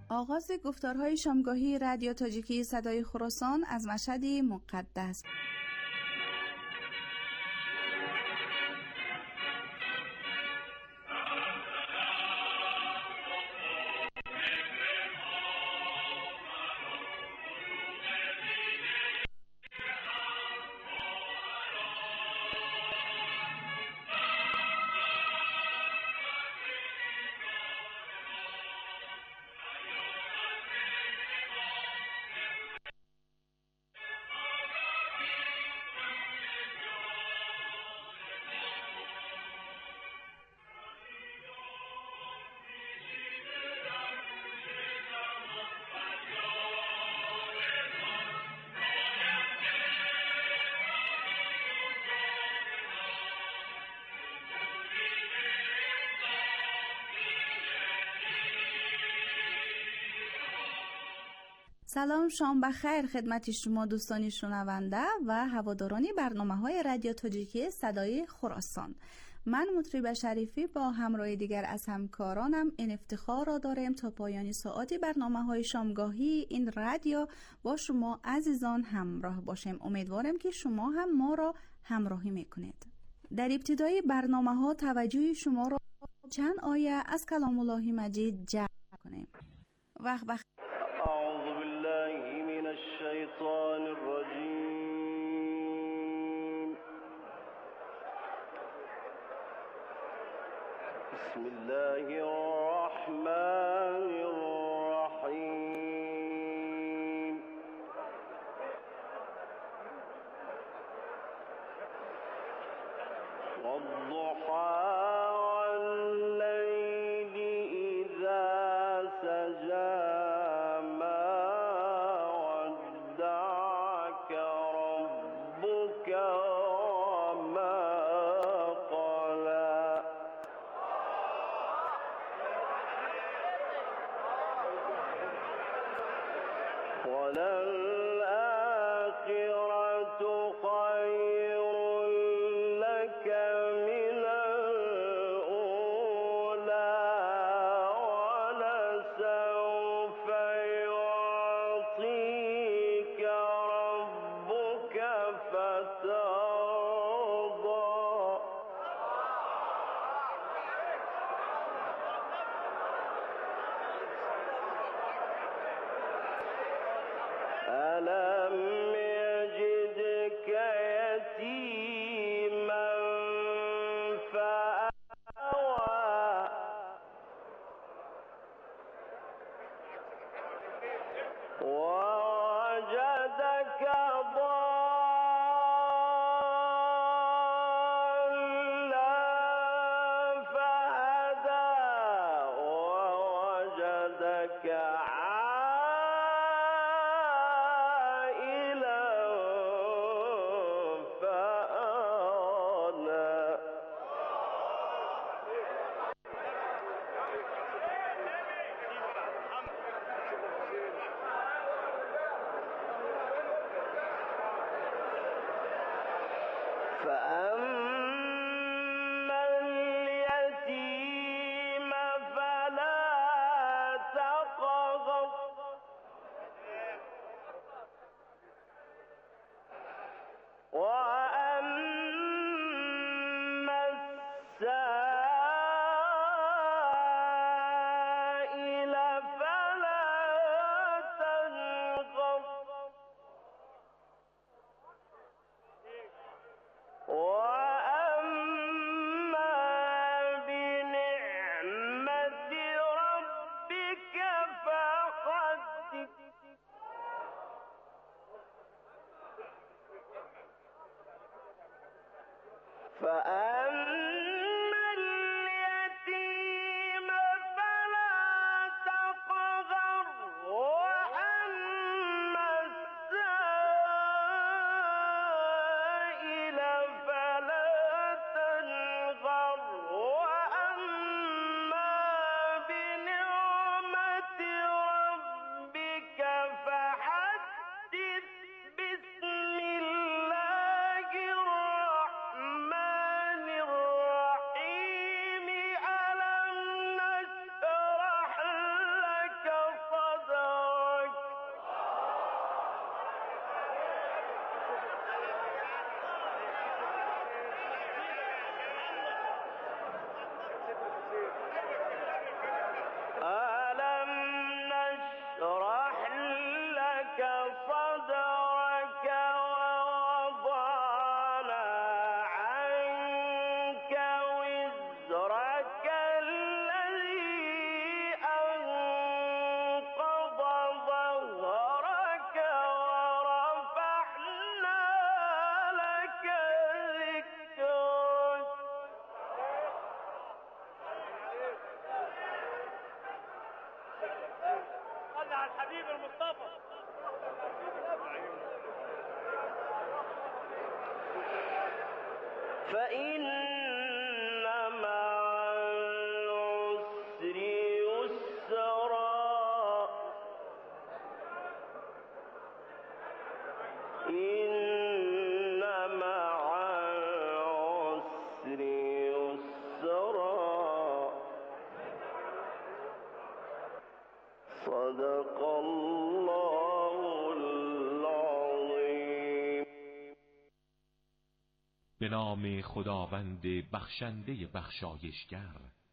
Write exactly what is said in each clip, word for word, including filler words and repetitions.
آغاز گفتارهای شامگاهی رادیو تاجیکی صدای خراسان از مشهد مقدس. سلام، شام بخیر خدمت شما دوستان شنونده و هواداران برنامه‌های رادیو تاجیکی صدای خراسان. من مطرب شریفی با همراه دیگر از همکارانم این افتخار را داریم تا پایان ساعتی برنامه‌های شامگاهی این رادیو با شما عزیزان همراه باشیم. امیدوارم که شما هم ما را همراهی میکنید. در ابتدای برنامه‌ها توجه شما را چند آیه از کلام الله مجید جلب کنیم. وقت بخیر. أعوذ بالله من الشيطان الرجيم. بسم الله الرحمن الرحيم. والضحى والليل إذا سجى وللآخرة خير لك من الأولى ولسوف يعطيك ربك فترضى. ألم يجدك يتيما فآوى ووجدك ضالا فهدى ووجدك فأما اليتيم فلا تقهر وأما السائل فلا تنهر وأما بنعمة ربك فحدث. فأما اليتيم فلا تقهر وأما السائل فلا تنهر وأما بنعمة ربك فحدث. بسم الله الرحمن على الحبيب المصطفى. فإن مع العسر يسرا إن مع العسر يسرا صدق الله العظیم. به نام خداوند بخشنده بخشایشگر.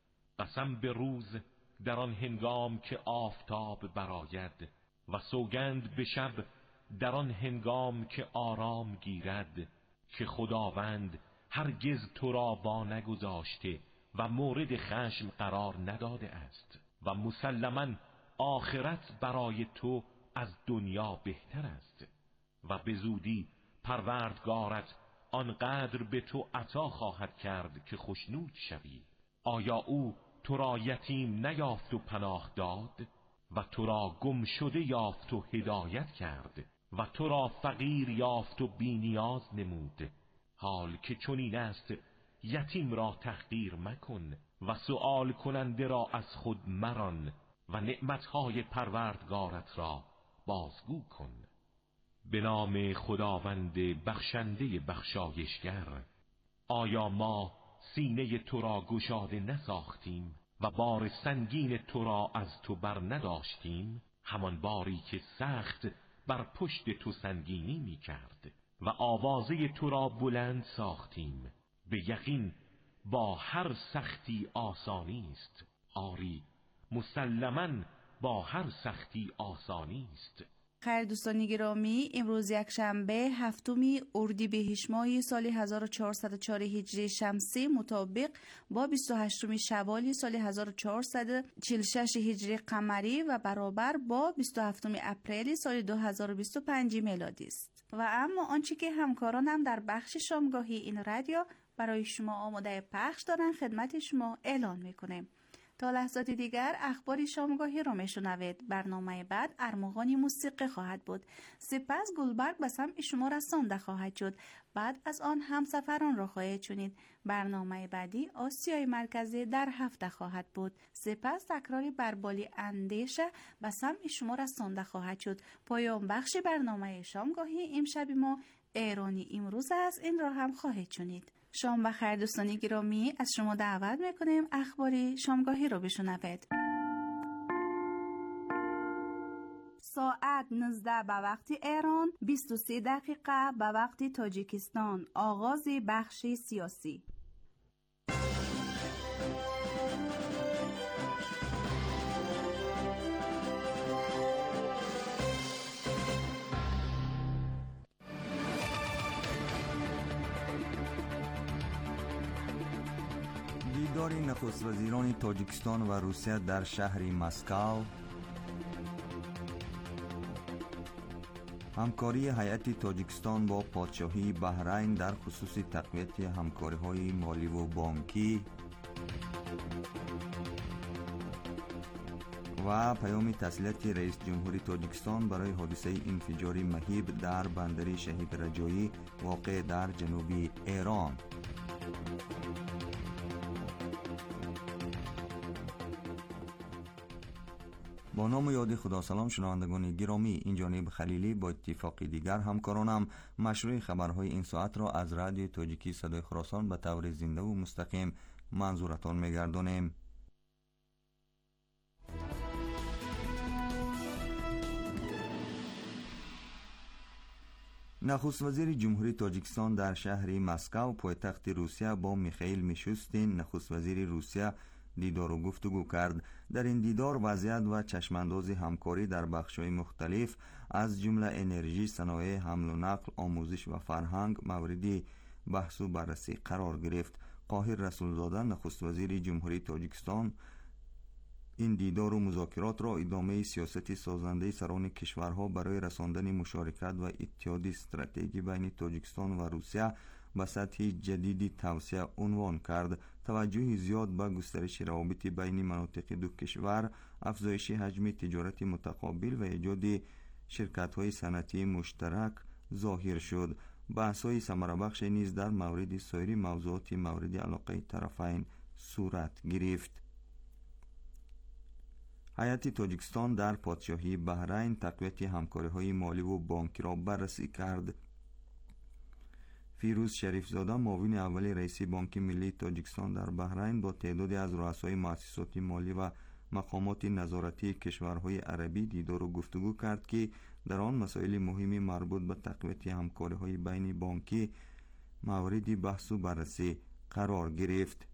قسم به روز در آن هنگام که آفتاب برآید و سوگند به شب در آن هنگام که آرام گیرد، که خداوند هرگز تو را وا نگذاشته و مورد خشم قرار نداده است و مسلماً آخرت برای تو از دنیا بهتر است و به زودی پروردگارت آنقدر به تو عطا خواهد کرد که خوشنود شوی. آیا او تو را یتیم نیافت و پناه داد و تو را گم شده یافت و هدایت کرد و تو را فقیر یافت و بی‌نیاز نمود؟ حال که چنین است یتیم را تحقیر مکن و سؤال کننده را از خود مران و نعمتهای پروردگارت را بازگو کن. به نام خداوند بخشنده بخشایشگر. آیا ما سینه تو را گشاده نساختیم و بار سنگین تو را از تو بر نداشتیم، همان باری که سخت بر پشت تو سنگینی می کرد و آوازه تو را بلند ساختیم. به یقین با هر سختی آسانی است. آری مسلماً با هر سختی آسانی است. خیر دوستان گرامی، امروز یک شنبه هفتم اردیبهشت ماه سال هزار و چهارصد و چهار هجری شمسی مطابق با بیست و هشتم شوال سال هزار و چهارصد و چهل و شش هجری قمری و برابر با بیست و هفتم اپریل سال دو هزار و بیست و پنج میلادی است. و اما آنچه که همکارانم در بخش شامگاهی این رادیو برای شما آماده پخش دارن خدمت شما اعلان میکنیم. تا لحظات دیگر اخبار شامگاهی را میشنوید. برنامه بعد ارمغانی موسیقی خواهد بود. سپس گلبرگ به سمع شما رسانده خواهد شد. بعد از آن همسفران را خواهید شنید. برنامه بعدی آسیای مرکزی در هفته خواهد بود. سپس تکراری بربالی اندیشه به سمع شما رسانده خواهد شد. پایان بخش برنامه شامگاهی امشب ما ایرانی امروز است. این را هم خواهید شنید. شام بخیر دوستان گرامی، از شما دعوت میکنیم اخباری شامگاهی رو بشنوید. ساعت نوزده به وقت ایران، بیست و سه دقیقه به وقت تاجیکستان. آغاز بخش سیاسی. دیدار نخست وزیران تاجیکستان و روسیه در شهر مسکو، همکاری هیئت تاجیکستان با پادشاهی بحرین در خصوص تقویت همکاری‌های مالی و بانکی و پیام تسلیت رئیس جمهوری تاجیکستان برای حادثه انفجار مهیب در بندر شهید رجایی واقع در جنوب ایران. با نام و یاد خدا. سلام شنوندگان گرامی، این جانب خلیلی با اتفاقی دیگر همکارانم مشروع خبرهای این ساعت را از رادیو تاجیکی صدای خراسان به طور زنده و مستقیم منظورتان می‌گردانیم. نخست وزیر جمهوری تاجیکستان در شهر مسکو پایتخت روسیه با میخائیل میشوستین نخست وزیر روسیه دیدار و گفتگو کرد. در این دیدار وضعیت و چشمانداز همکاری در بخش‌های مختلف از جمله انرژی، صنایع، حمل و نقل، آموزش و فرهنگ مورد بحث و بررسی قرار گرفت. قاهر رسولزاده نخست وزیر جمهوری تاجیکستان این دیدار و مذاکرات را ادامه سیاست سازنده سران کشورها برای رساندن مشارکت و اتحاد استراتژی بین تاجیکستان و روسیه به سطح جدیدی توسعه عنوان کرد. توجه زیاد به گسترش روابط بین مناطق دو کشور، افزایش حجم تجارت متقابل و ایجاد شرکت‌های صنعتی مشترک ظاهر شد. بحث‌های ثمره‌بخش نیز در مورد سایر موضوعات مورد علاقه طرفین صورت گرفت. هیئت تاجیکستان در پادشاهی بحرین تقویت همکاری‌های مالی و بانکی را بررسی کرد. فیروز شریفزاده، معاون اول رئیس بانک ملی تاجیکستان در بحرین، با تعدادی از رؤسای مؤسسات مالی و مقامات نظارتی کشورهای عربی دیدار و گفتگو کرد که در آن مسائل مهمی مربوط به تقویت همکاری‌های بین بانکی مورد بحث و بررسی قرار گرفت.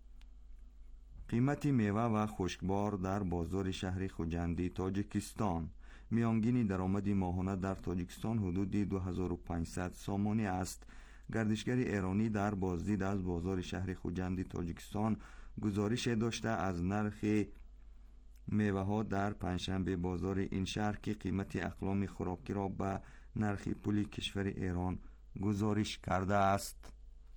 قیمت میوه و خشکبار در بازار شهر خوجندی تاجیکستان. میانگین درآمد ماهانه در تاجیکستان حدود دو هزار و پانصد سامانی است. گردشگر ایرانی در بازدید از بازار شهر خوجندی تاجیکستان گزارش داشته از نرخ میوه ها در پنجشنبه بازار این شهر که قیمت اقلام خوراکی را به نرخ پولی کشور ایران گزارش کرده است.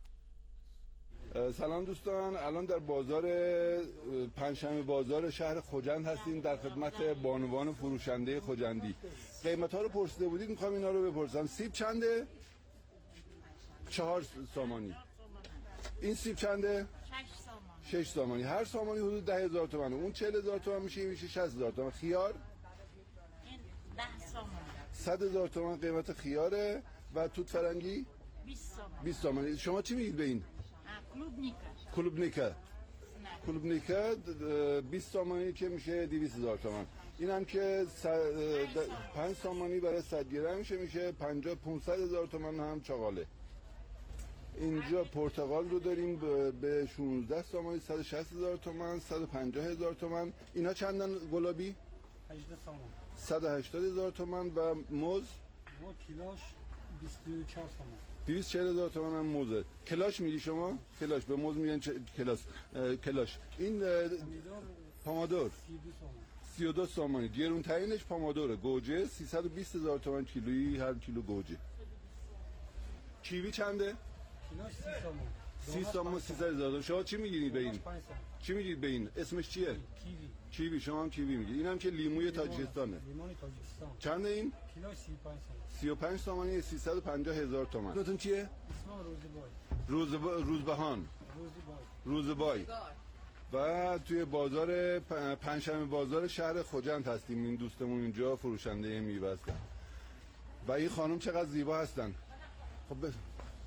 سلام دوستان، الان در بازار پنجشنبه بازار شهر خوجند هستیم در خدمت بانوان فروشنده خوجندی. قیمت ها رو پرسیده بودید، میخوام اینا رو بپرسم. سیب چنده؟ چهار سامانی. این سیب چنده؟ شش سامانی. شش سامانی. هر سامانی حدود ده هزار تومن. اون چهل هزار تومن میشه، میشه شصت هزار تومن. خیار؟ این ده سامانی. صد هزار تومن قیمت خیاره. و توت فرنگی؟ بیست سامانی. بیست سامانی. شما چی میگید به این؟ کلوبنیکا. کلوبنیکا. کلوبنیکا بیست سامانی که میشه دویست هزار تومن. این هم که پنج سامانی برای صد گرم میشه، میشه پنجاه پانصد هزار تومن هم چاقاله. اینجا پرتقال رو داریم به شانزده سامانی، صد و شصت هزار تومن، صد و پنجاه هزار تومن. اینا چندن گلابی؟ هجده سامان. صد و هشتاد هزار تومن. و موز؟ موز کیلوش بیست و چهار سامان. دویست و چهل هزار تومن هم موزه. کلاش میگی شما؟ کلاش به موز میگن چ... کلاس کلاش. این پامادور سی و دو سامانی. گرون ترینش پامادوره. گوجه سیصد و بیست هزار تومن کیلویی هر کیلو گوجه. کیوی چنده؟ کیلوش سی سامان. سی سامان سیصد هزار. شما چی میگیرید به این؟ چی میگید به این؟ اسمش چیه؟ کیوی. کیوی. شما هم کیوی میگید. اینم که لیموی تاجیکستانه. لیمون تاجیکستان. چنده این؟ کیلوش سی و پنج سامان. سی و پنج سامانی، سیصد و پنجاه هزار تومان. اسمتون چیه؟ اسمم روزبای. روزبا... روزبهان. روزبای. روزبای. و توی بازار پنجشنبه بازار شهر خوجند هستیم. این دوستمون اینجا فروشنده میوه هستن. و این خانم چقدر زیبا هستن. خب ب...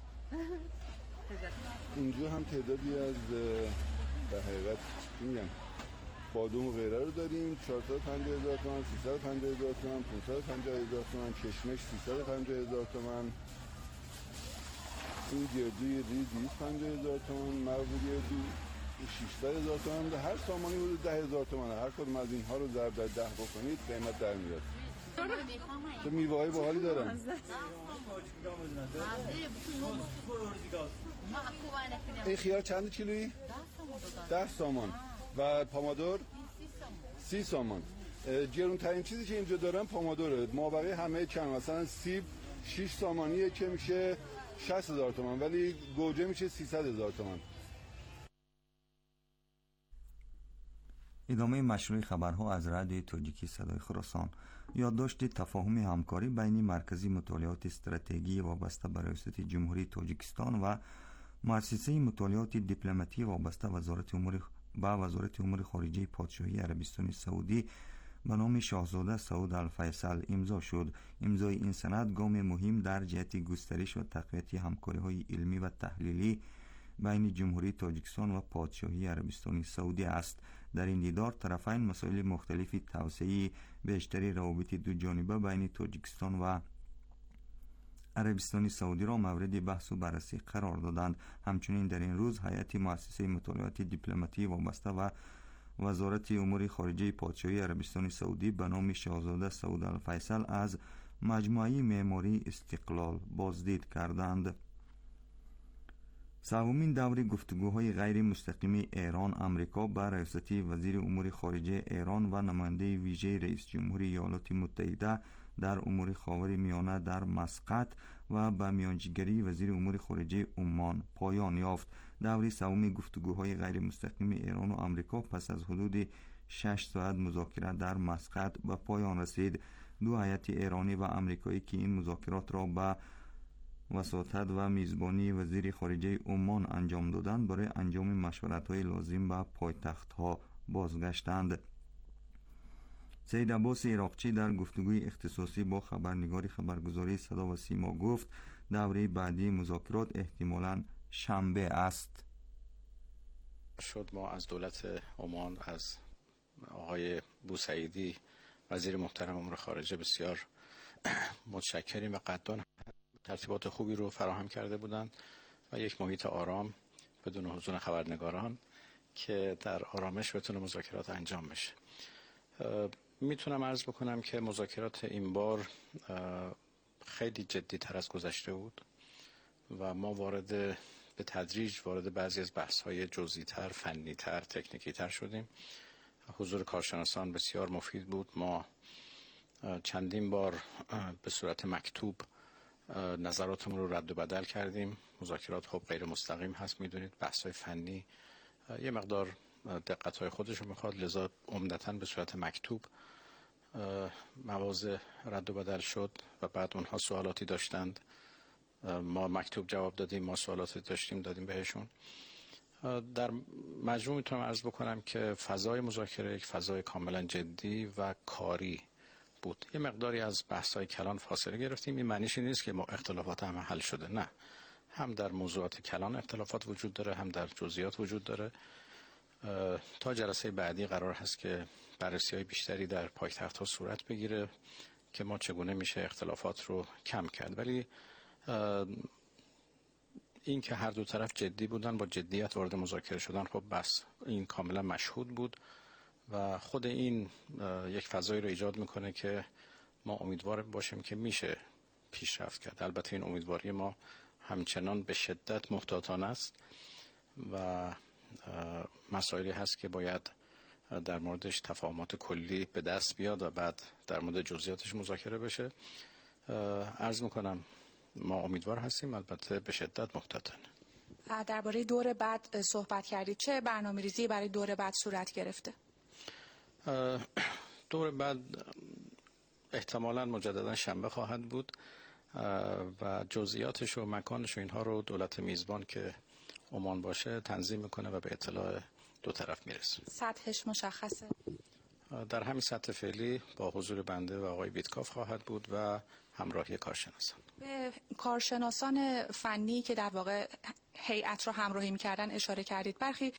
اینجا هم تعدادی از به حقیقت میگم بادوم و غیره رو داریم. چهارصد و پنجاه هزار تومان، سیصد و پنجاه هزار تومان، پانصد و پنجاه هزار تومان. کشمش سیصد و پنجاه هزار تومان. این گردوی ری دویست و پنجاه هزار تومان. مغز گردو ششصد هزار تومان. هر سامانی حدود ده هزار تومان. هر کدوم از اینها رو ضرب در ده بکنید قیمت در میاد. تو میوه‌های باحالی دارن. این خیار چند کیلویی؟ ده سامان. و پامادور؟ سی سامان. گرون ترین چیزی که اینجا دارن پامادوره. مابقی همه کم. مثلا سیب شش سامانیه که میشه شصت هزار تومان، ولی گوجه میشه سیصد هزار تومان. ادامه مشروع خبرها از رادیو تاجیکی صدای خراسان. یادداشت تفاهم همکاری بین مرکزی مطالعات استراتژی وابسته به ریاست جمهوری تاجیکستان و مؤسسه مطالعات دیپلماتی وابسته وزارت امور به وزارت امور خارجه پادشاهی عربستان سعودی به نام شاهزاده سعود الفیصل امضا شد. امضای این سند گام مهم در جهت گسترش و تقویت همکاری‌های علمی و تحلیلی بین جمهوری تاجیکستان و پادشاهی عربستان سعودی است. در این دیدار طرفین مسائل مختلفی توسعه بیشتری روابط دو جانبه بین تاجیکستان و عربستان سعودی را مورد بحث و بررسی قرار دادند. همچنین در این روز هیئت مؤسسه مطالعات دیپلماتی وابسته و وزارت امور خارجه پادشاهی عربستان سعودی به نام شاهزاده سعود الفیصل از مجموعه معماری استقلال بازدید کردند. سومین دوره گفتگوهای غیر مستقیم ایران آمریکا به ریاست وزیر امور خارجه ایران و نماینده ویژه رئیس جمهور ایالات متحده در امور خاور میانه در مسقط و به میانجیگری وزیر امور خارجه عمان پایان یافت. دوره سوم گفتگوهای غیر مستقیم ایران و آمریکا پس از حدود شش ساعت مذاکره در مسقط به پایان رسید. دو هیئت ایرانی و آمریکایی که این مذاکرات را به وساطت و میزبانی وزیر خارجه عمان انجام دادند برای انجام مشورت‌های لازم به پایتخت‌ها بازگشتند. سید عباس عراقچی در گفتگوی اختصاصی با خبرنگار خبرگزاری صدا و سیما گفت دوره بعدی مذاکرات احتمالاً شنبه است. شد ما از دولت عمان، از آقای بوسعیدی وزیر محترم امور خارجه بسیار متشکریم و قدردان. ترتیبات خوبی رو فراهم کرده بودند و یک محیط آرام بدون حضور خبرنگاران که در آرامش بتونه مذاکرات انجام بشه. میتونم عرض بکنم که مذاکرات این بار خیلی جدی تر از گذشته بود و ما وارد به تدریج وارد بعضی از بحث های جزئی تر، فنی تر، تکنیکی تر شدیم. حضور کارشناسان بسیار مفید بود. ما چندین بار به صورت مکتوب نظراتمون رو رد و بدل کردیم. مذاکرات خب غیر مستقیم هست، میدونید بحث های فنی یه مقدار دقت های خودش رو میخواد، لذا عمدتاً به صورت مکتوب مواضع رد و بدل شد و بعد اونها سوالاتی داشتند، ما مکتوب جواب دادیم، ما سوالاتی داشتیم دادیم بهشون. در مجموع میتونم عرض بکنم که فضای مذاکره یک فضای کاملا جدی و کاری بود. یه مقداری از بحث‌های کلان فاصله گرفتیم. این معنیش نیست که ما اختلافات همه حل شده، نه، هم در موضوعات کلان اختلافات وجود داره، هم در جزئیات وجود داره. تا جلسه بعدی قرار هست که بررسی‌های بیشتری در پایتخت‌ها صورت بگیره که ما چگونه میشه اختلافات رو کم کرد. ولی این که هر دو طرف جدی بودن، با جدیت وارد مذاکره شدن، خب بس این کاملا مشهود بود و خود این یک فضایی رو ایجاد میکنه که ما امیدوار باشیم که میشه پیشرفت کرد. البته این امیدواری ما همچنان به شدت محتاطانه است و مسائلی هست که باید در موردش تفاهمات کلی به دست بیاد و بعد در مورد جزئیاتش مذاکره بشه. عرض میکنم ما امیدوار هستیم، البته به شدت محتاطانه. درباره دور بعد صحبت کردید، چه برنامه‌ریزی برای دور بعد صورت گرفته؟ دور بعد احتمالاً مجددا شنبه خواهد بود و جزئیاتش و مکانش و اینها رو دولت میزبان که عمان باشه تنظیم میکنه و به اطلاع دو طرف میرسه. سطحش مشخصه؟ در همین سطح فعلی با حضور بنده و آقای بیتکاف خواهد بود و همراهی کارشناسان. به کارشناسان فنی که در واقع هیئت رو همراهی میکردن اشاره کردید. برخی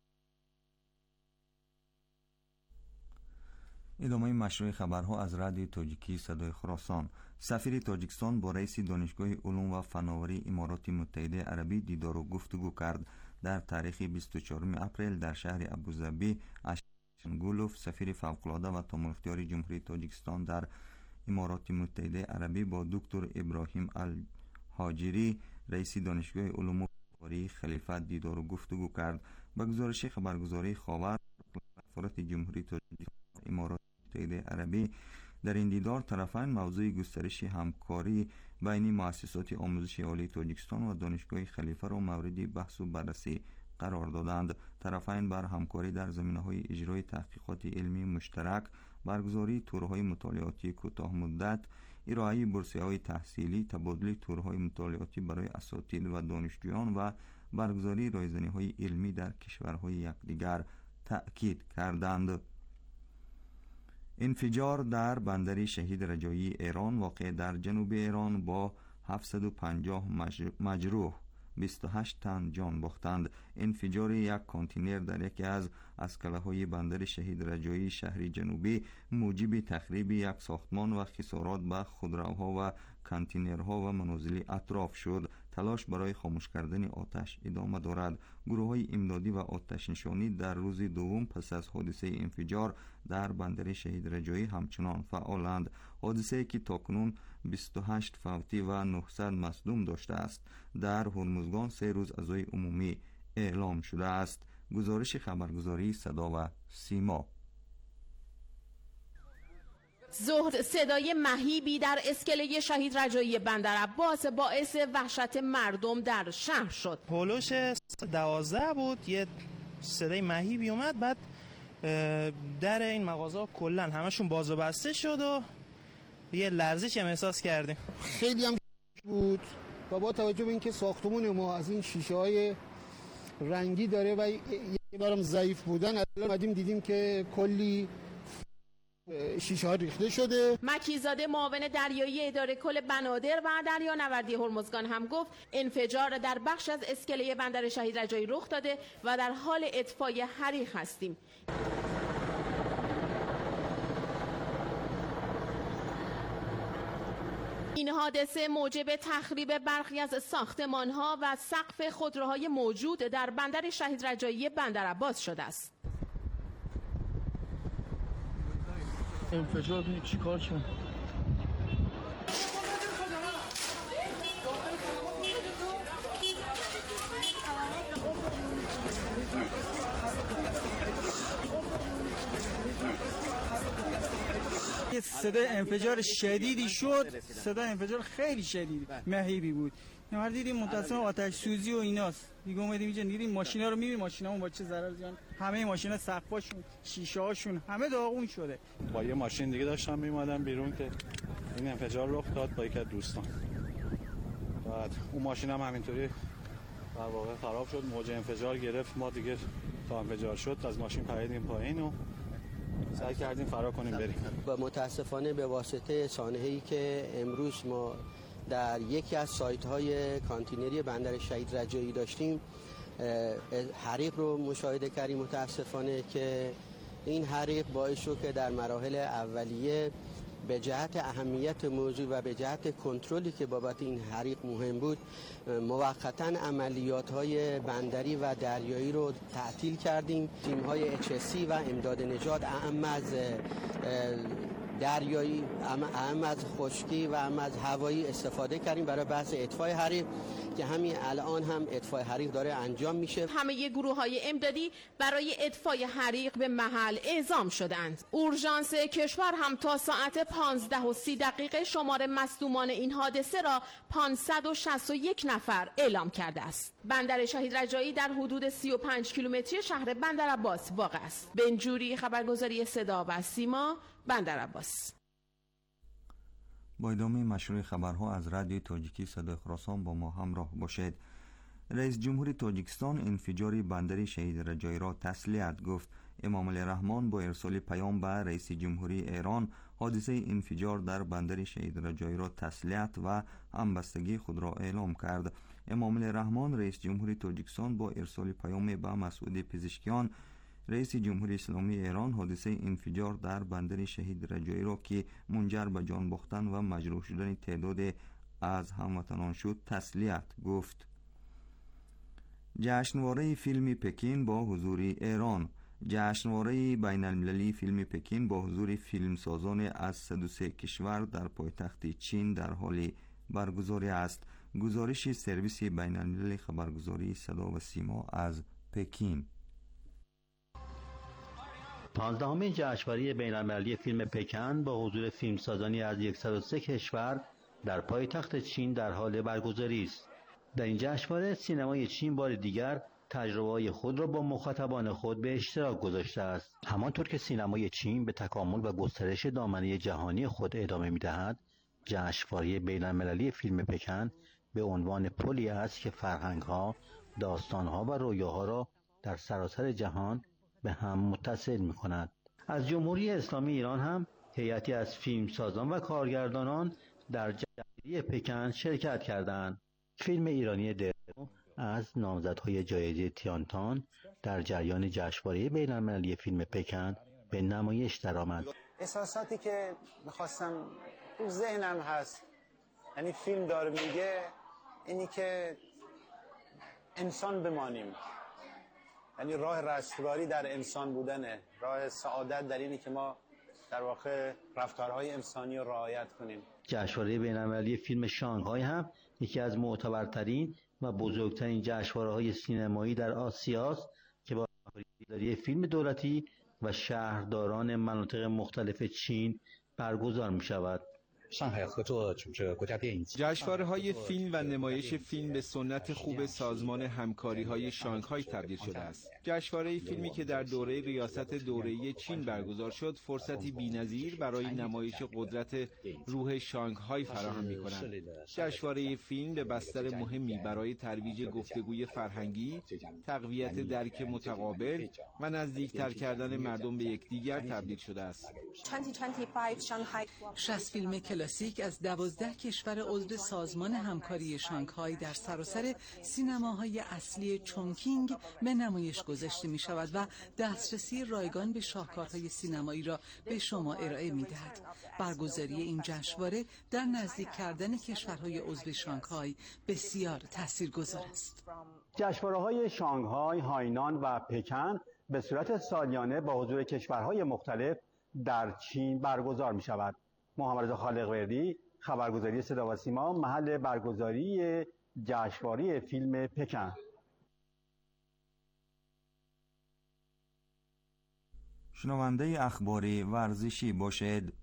ادامه مشروع خبرها از رادیو تاجیکی صدای خراسان. سفیر تاجیکستان با رئیس دانشگاه علوم و فناوری امارات متحده عربی دیدار و گفتگو کرد. در تاریخ بیست و چهارم اپریل در شهر ابوظبی اشنگولوف سفیر فوق‌العاده و تمام اختیار جمهوری تاجیکستان در امارات متحده عربی با دکتر ابراهیم الهاجری رئیس دانشگاه علوم و فناوری خلیفه دیدار و گفتگو کرد. به گزارش خبرگزاری خاور سفارت جمهوری تاجیکستان امارات متحده عربی در این دیدار طرفین موضوع گسترش همکاری بین مؤسسات آموزش عالی تاجیکستان و دانشگاه خلیفه را مورد بحث و بررسی قرار دادند. طرفین بر همکاری در زمینه‌های اجرای تحقیقات علمی مشترک، برگزاری تورهای مطالعاتی کوتاه مدت، ارائه بورسیه‌های تحصیلی، تبادل تورهای مطالعاتی برای اساتید و دانشجویان و برگزاری رایزنی‌های علمی در کشورهای یکدیگر تأکید کردند. انفجار در بندر شهید رجایی ایران واقع در جنوب ایران با هفتصد و پنجاه مجروح بیست و هشت تن جان باختند. انفجار یک کانتینر در یکی از اسکله‌های بندر شهید رجایی شهری جنوبی موجب تخریب یک ساختمان و خسارات به خودروها و کانتینرها و منازل اطراف شد. تلاش برای خاموش کردن آتش ادامه دارد. گروه‌های امدادی و آتش نشانی در روز دوم پس از حادثه انفجار در بندر شهید رجایی همچنان فعالند. حادثه‌ای که تاکنون بیست و هشت فوتی و نهصد مصدوم داشته است در هرمزگان سه روز عزای عمومی اعلام شده است. گزارش خبرگزاری صدا و سیما. ظهر صدای مهیبی در اسکله شهید رجایی بندر عباس باعث وحشت مردم در شهر شد. پولوش دوازده بود، یه صدای مهیبی اومد، بعد در این مغازه کلا همشون باز و بسته شد و یه لرزش هم احساس کردیم. خیلی هم بود و با توجه به اینکه ساختمون ما از این شیشه های رنگی داره و یه بارم ضعیف بودن، الان اومدیم دیدیم که کلی شیشه ها ریخته شده. مکیزاده معاون دریایی اداره کل بنادر و دریانوردی هرمزگان هم گفت انفجار در بخش از اسکله بندر شهید رجایی رخ داده و در حال اطفای حریق هستیم. این حادثه موجب تخریب برخی از ساختمان‌ها و سقف خودروهای موجود در بندر شهید رجایی بندر عباس شده است. انفجار چی کار شد؟ صدای انفجار شدیدی شد. صدای انفجار خیلی شدید مهیبی بود. ما دیدیم متأسفانه آتش سوزی و ایناست. دیگه اومدیم اینجا دیدیم ماشینا رو می‌بینیم، ماشینامون با چه ضرر زیان، همه ماشینا سقفاشون، شیشه‌هاشون همه داغون شده. با یه ماشین دیگه داشتم میومدم بیرون که این انفجار رخ داد با یک از دوستان. بعد اون ماشین هم همینطوری در واقع خراب شد، موج انفجار گرفت، ما دیگه تا انفجار شد از ماشین پریدیم پایین و سعی کردیم فرار کنیم بریم. و متاسفانه به واسطه سانحه‌ای که امروز ما در یکی از سایت‌های کانتینری بندر شهید رجایی داشتیم حریق رو مشاهده کردیم. متاسفانه که این حریق باعث شد که در مراحل اولیه به جهت اهمیت موضوع و به جهت کنترلی که بابت این حریق مهم بود موقتاً عملیات‌های بندری و دریایی رو تعطیل کردیم. تیم‌های اچ اس سی و امداد نجات اهم از دریایی، اهم از خشکی و اهم از هوایی استفاده کردیم برای بحث اطفای حریق که همین الان هم اطفای حریق داره انجام میشه. همه گروه‌های امدادی برای اطفای حریق به محل اعزام شدند. اورژانس کشور هم تا ساعت پانزده و سی دقیقه شمار مصدومان این حادثه را پانصد و شصت و یک نفر اعلام کرده است. بندر شهید رجایی در حدود سی و پنج کیلومتری شهر بندر عباس واقع است. بنجوری، خبرگزاری صدا و سیما، بندر عباس. با ادامه مشروع خبرها از رادیو تاجیکی صدای خراسان با ما همراه باشید. رئیس جمهوری تاجیکستان انفجار بندر شهید رجایی را تسلیت گفت. امامعلی رحمان با ارسال پیام به رئیس جمهوری ایران حادثه انفجار در بندر شهید رجایی را تسلیت و همبستگی خود را اعلام کرد. امامعلی رحمان رئیس جمهوری تاجیکستان با ارسال پیام به مسعود پزشکیان رئیس جمهوری اسلامی ایران حادثه انفجار در بندر شهید رجایی را که منجر به جان باختن و مجروح شدن تعداد از هموطنان شد تسلیت گفت. جشنواره فیلم پکین با حضور ایران. جشنواره بین المللی فیلم پکین با حضور فیلمسازان از صد و سه کشور در پایتخت چین در حال برگزاری است. گزارش سرویس بین المللی خبرگزاری صدا و سیما از پکین. پانزدهمین جشنواره بین‌المللی فیلم پکن با حضور فیلمسازانی از صد و سه کشور در پایتخت چین در حال برگزاری است. در این جشنواره سینمای چین بار دیگر تجربه‌های خود را با مخاطبان خود به اشتراک گذاشته است. همانطور که سینمای چین به تکامل و گسترش دامنه جهانی خود ادامه می‌دهد، جشنواره بین‌المللی فیلم پکن به عنوان پلی است که فرهنگ‌ها، داستان‌ها و رویاها را در سراسر جهان به هم متصل می‌کند. از جمهوری اسلامی ایران هم هیئتی از فیلمسازان و کارگردانان در جشنواره پکن شرکت کردند. فیلم ایرانی درو از نامزدهای جایزه تیانتان در جریان جشنواره بین‌المللی فیلم پکن به نمایش درآمد. احساساتی که می‌خواستم تو ذهنم هست یعنی فیلم داره میگه اینی که انسان بمانیم، یعنی راه رستگاری در انسان بودنه، راه سعادت در اینی که ما در واقع رفتارهای انسانی رو رعایت کنیم. جشنواره بین‌المللی فیلم شانگهای هم یکی از معتبرترین و بزرگترین جشنواره‌های سینمایی در آسیاست که با همکاری فیلم دولتی و شهرداران مناطق مختلف چین برگزار می‌شود. جشنواره‌های فیلم و نمایش فیلم به سنت خوب سازمان همکاری‌های شانگهای تبدیل شده است. جشنواره فیلمی که در دوره ریاست دوره‌ای چین برگزار شد، فرصتی بی‌نظیر برای نمایش قدرت روح شانگهای فراهم می‌کند. جشنواره فیلم به بستر مهمی برای ترویج گفتگوی فرهنگی، تقویت درک متقابل و نزدیکتر کردن مردم به یکدیگر تبدیل شده است. شصت فیلم کلاسیک از دوازده کشور عضو سازمان همکاری شانگهای در سراسر سینماهای اصلی چونکینگ به نمایش گذاشته می شود و دسترسی رایگان به شاهکارهای سینمایی را به شما ارائه می دهد. برگزاری این جشنواره در نزدیک کردن کشورهای عضو شانگهای بسیار تاثیرگذار است. جشنواره‌های شانگهای، هاینان و پکن به صورت سالیانه با حضور کشورهای مختلف در چین برگزار می شود. محمد رضا خالق‌وردی، خبرگزاری صدا و سیما، محل برگزاری جشنواره فیلم پکن. شنونده اخباری ورزشی باشید.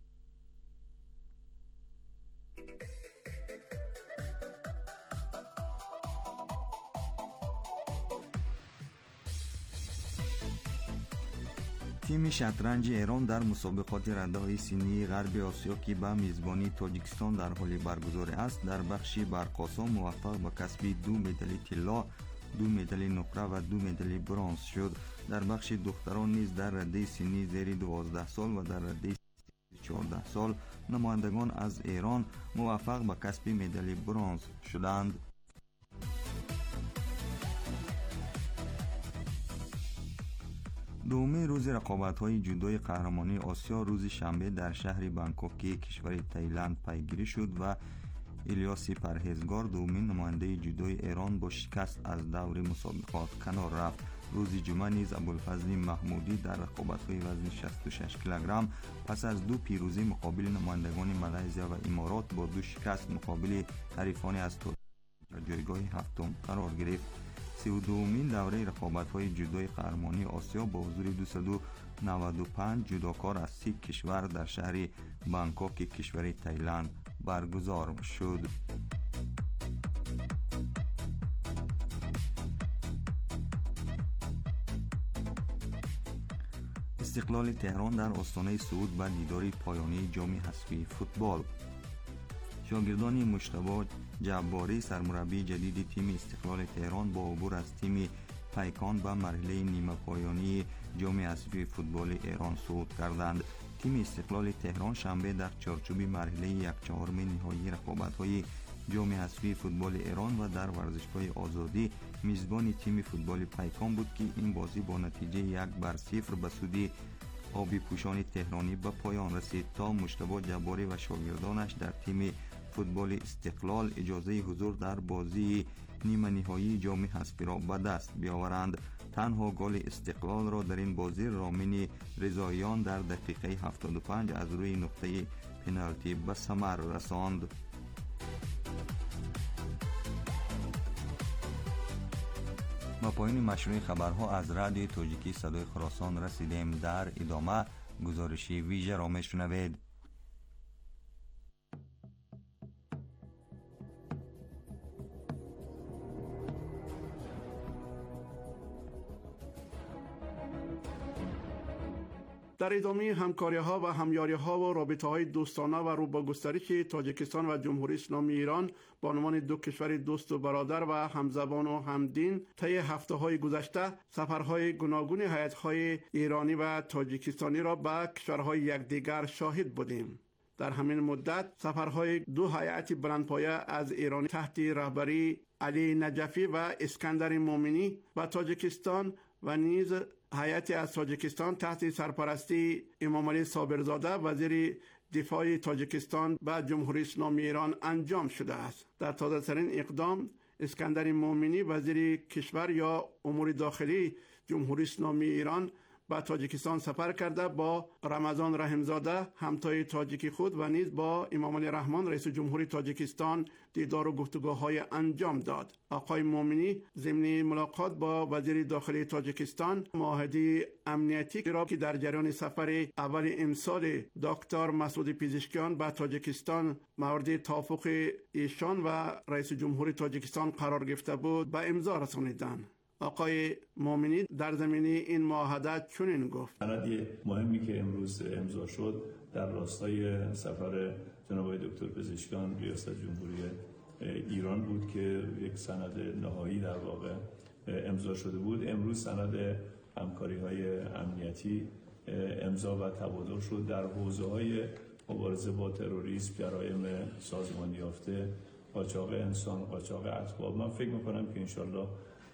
تیم شطرنج ایران در مسابقات رده‌های سنی غرب آسیا که به میزبانی تاجیکستان در حال برگزار است، در بخش برق‌آسا موفق به کسب دو مدال طلا، دو مدال نقره و دو مدال برنز شد. در بخش دختران نیز در رده سنی زیر دوازده سال و در رده چهارده سال نمایندگان از ایران موفق به کسب مدال برنز شدند. دومین روز رقابت‌های جودوی قهرمانی آسیا روز شنبه در شهر بانکوک کشور تایلند پیگیری شد و الیاس پرهیزگار دومین نماینده جودوی ایران با شکست از دور مسابقات کنار رفت. روز جمعه نیز ابوالفضل محمودی در رقابت‌های وزن شصت و شش کیلوگرم پس از دو پیروزی مقابل نمایندگان مالزیا و امارات با دو شکست مقابل حریفان از ترکیه جایگاه هفتم قرار گرفت. سی و دومین دوره رقابت‌های جودوی قهرمانی آسیا با حضور دویست و نود و پنج جودوکار از سی کشور در شهر بانکوک کشور تایلند برگزار شد. استقلال تهران در آستانه صعود به دیدار پایانی جام حذفی فوتبال. شاگردان مجتبی جباری سرمربی جدید تیم استقلال تهران با عبور از تیم پیکان به مرحله نیمه پایانی جام حذفی فوتبال ایران صعود کردند. تیم استقلال تهران شنبه در چارچوب مرحله یک چهارم نهایی رقابت‌های جام حذفی فوتبال ایران و در ورزشگاه آزادی میزبان تیم فوتبال پیکان بود که این بازی با نتیجه یک بر صفر به سود آبی پوشان تهرانی به پایان رسید تا مجتبی جباری و شاگردانش در تیم فوتبال استقلال اجازه حضور در بازی نیمه نهایی جام حذفی را به دست بیاورند. تنها گل استقلال را در این بازی رامین رضاییان در دقیقه هفتاد و پنج از روی نقطه پنالتی به ثمر رساند. با پایان مشروع خبرها از رادیو تاجیکی صدای خراسان رسیدیم. در ادامه گزارشی ویژه را میشنوید. در ادامه همکاری‌ها و همیاری‌ها و رابطه‌های دوستانه و رو به گسترش تاجیکستان و جمهوری اسلامی ایران با عنوان دو کشور دوست و برادر و همزبان و همدین طی هفته‌های گذشته سفرهای گوناگون هیئت‌های ایرانی و تاجیکستانی را به کشورهای یکدیگر شاهد بودیم. در همین مدت سفرهای دو هیئت بلندپایه از ایرانی تحت رهبری علی نجفی و اسکندر مومنی و تاجیکستان و نیز هیئتی از تاجیکستان تحت سرپرستی امام علی صابرزاده وزیر دفاع تاجیکستان به جمهوری اسلامی ایران انجام شده است. در تازه‌ترین اقدام اسکندر مومنی وزیر کشور یا امور داخلی جمهوری اسلامی ایران به تاجیکستان سفر کرده با رمضان رحمزاده همتای تاجیکی خود و نیز با امام علی رحمان رئیس جمهوری تاجیکستان دیدار و گفتگوهای انجام داد. آقای مومنی ضمن ملاقات با وزیر داخلی تاجیکستان معاهده امنیتی را که در جریان سفر اول امسال دکتر مسعود پزشکیان به تاجیکستان مورد توافق ایشان و رئیس جمهوری تاجیکستان قرار گرفته بود به امضا رسانیدند. آقای مومنی در زمینه این معاهده چنین گفت: سند مهمی که امروز امضا شد در راستای سفر جناب دکتر پزشکیان ریاست جمهوری ایران بود که یک سند نهایی در واقع امضا شده بود. امروز سند همکاری‌های امنیتی امضا و تبادل شد در حوزه‌های مبارزه با تروریسم، جرایم سازمانی یافته، قاچاق انسان، قاچاق اسباب. من فکر می‌کنم که انشالله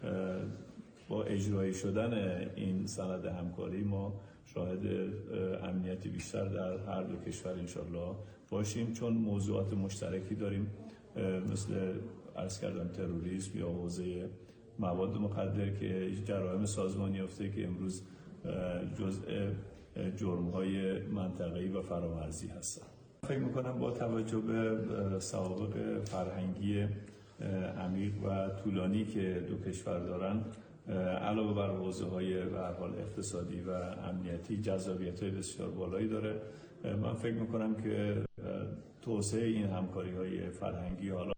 با اجرایی شدن این سند همکاری ما شاهد امنیتی بیشتر در هر دو کشور انشالله باشیم، چون موضوعات مشترکی داریم مثل عرض کردم تروریسم یا حوزه مواد مخدر که جرایم سازمانی یافته که امروز جزء جرم‌های منطقه‌ای و فرامرزی هستند. فکر می‌کنم با توجه به سوابق فرهنگی عمیق و طولانی که دو کشور دارن، علاوه بر حوزه‌های به هر حال اقتصادی و امنیتی جذابیت‌های بسیار بالایی داره. من فکر می‌کنم که توسعه این همکاری‌های فرهنگی، حالا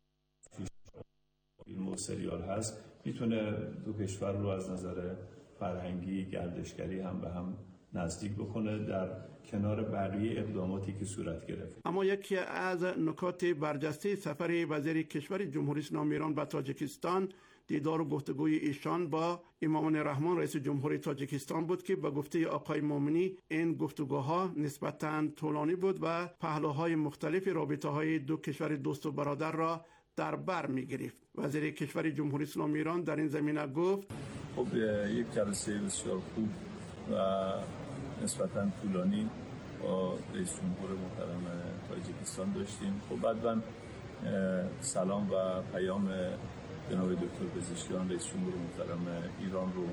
فیلم و سریال هست، میتونه دو کشور رو از نظر فرهنگی، گردشگری هم به هم نزدیک بکنه در کنار بقیه اقداماتی که صورت گرفت. اما یکی از نکات برجسته سفر وزیر کشور جمهوری اسلامی ایران به تاجیکستان دیدار و گفتگوی ایشان با امام علی رحمان رئیس جمهوری تاجیکستان بود که به گفته آقای مومنی این گفتگوها نسبتاً طولانی بود و پهلوهای مختلف رابطه‌های دو کشور دوست و برادر را در بر می‌گرفت. وزیر کشور جمهوری اسلامی ایران در این زمینه گفت: خب یک جلسه بسیار خوب و نسبتاً طولانی با رئیس جمهور محترم تاجیکستان داشتیم. خب بعداً سلام و پیام جناب دکتر پزشکیان رئیس جمهور محترم ایران رو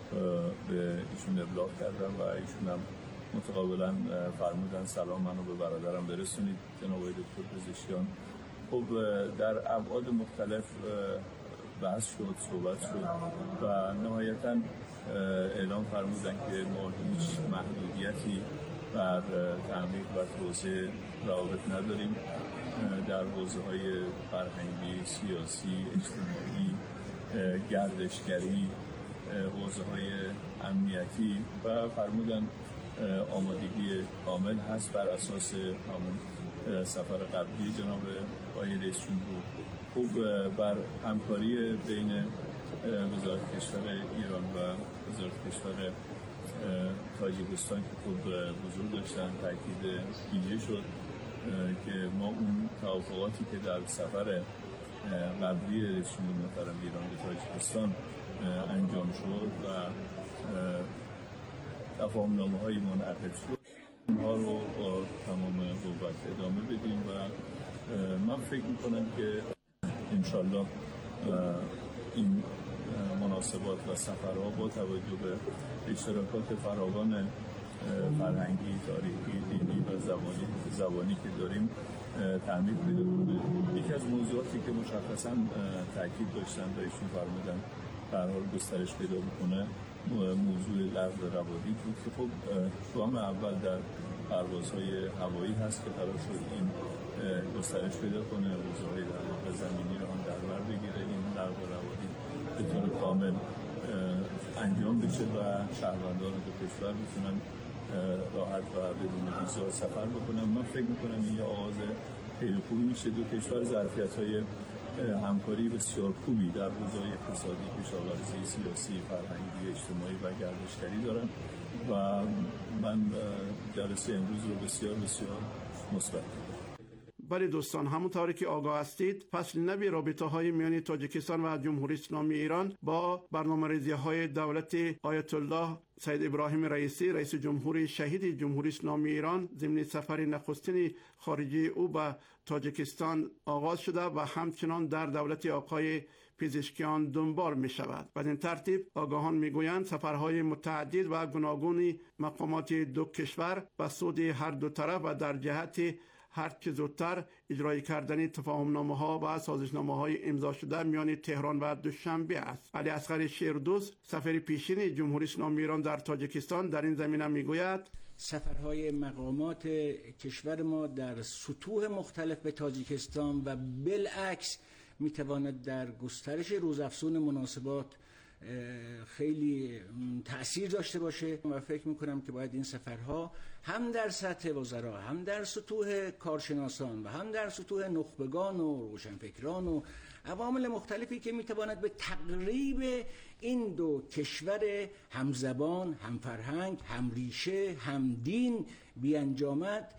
به ایشون ابلاغ کردم و ایشون هم متقابلا فرمودن سلام منو به برادرم برسونید جناب دکتر پزشکیان. خب در ابعاد مختلف بحث شد، صحبت شد و نهایتاً اعلام فرمودن که ما هیچ محدودیتی بر تعمیق و توسعه روابط نداریم در حوزه‌های فرهنگی، سیاسی، اجتماعی، گردشگری، حوزه‌های امنیتی و فرمودن آمادگی کامل هست بر اساس همون سفر قبلی جناب آقای رئیس جمهور. خوب بر همکاری بین وزارت کشور ایران و وزارت کشور تاجیکستان که خود حضور داشتن تاکید ویژه شد که ما اون توافقاتی که در سفر قبلی رئیس جمهور محترم ایران به تاجیکستان انجام شد و تفاهم‌نامه‌های منعقد شد اونها رو با تمام قوت ادامه بدیم و من فکر می‌کنم که انشالله این مناسبات و سفرها با توجه به اشتراکات فراوان فرهنگی، تاریخی، دینی و زبانی زبانی که داریم تعمیق پیدا کنه. یکی از موضوعاتی که مشخصاً تاکید داشتن و ایشون فرمودن در حال گسترش پیدا بکنه موضوع لغو روابط بود که خب گام اول در پروازهای هوایی هست که قرار شد این گسترش پیدا کنه، حوزه‌های در واقع زمینی رو هم در بر بگیره، این لغو روابط به طور کامل انجام بشه و شهروندان دو کشور بتونن راحت و بدون ویزا سفر بکنن. من فکر میکنم این یه آغاز خیلی خوبی میشه. دو کشور ظرفیت‌های همکاری بسیار خوبی در حوزه‌های اقتصادی، کشاورزی، سیاسی، فرهنگی، اجتماعی و گردشگری دارن و من جلسه امروز رو بسیار بسیار مثبت دیدم. بله دوستان، همونطوری که آگاه هستید، فصل نوی رابطه‌های میان تاجیکستان و جمهوری اسلامی ایران با برنامه‌ریزی‌های دولت آیت الله سید ابراهیم رئیسی رئیس جمهوری شهید جمهوری اسلامی ایران ضمن سفر نخستین خارجی او به تاجیکستان آغاز شده و همچنان در دولت آقای پزشکیان دنبال می شود. بدین ترتیب آگاهان می گویند سفرهای متعدد و گوناگون مقامات دو کشور به سود هر دو طرف و در جهت هر چه زودتر اجرای کردن تفاهم‌نامه‌ها و سازشنامه‌های امضا شده میان تهران و دوشنبه است. علی اصغر شیردوست، سفیر پیشین جمهوری اسلامی ایران در تاجیکستان، در این زمینه میگوید سفرهای مقامات کشور ما در سطوح مختلف به تاجیکستان و بالعکس میتواند در گسترش روزافزون مناسبات خیلی تأثیر داشته باشه و فکر میکنم که باید این سفرها هم در سطح وزرا، هم در سطوح کارشناسان و هم در سطوح نخبگان و روشنفکران و عوامل مختلفی که میتواند به تقریب این دو کشور همزبان، هم فرهنگ، هم ریشه، هم دین بیانجامد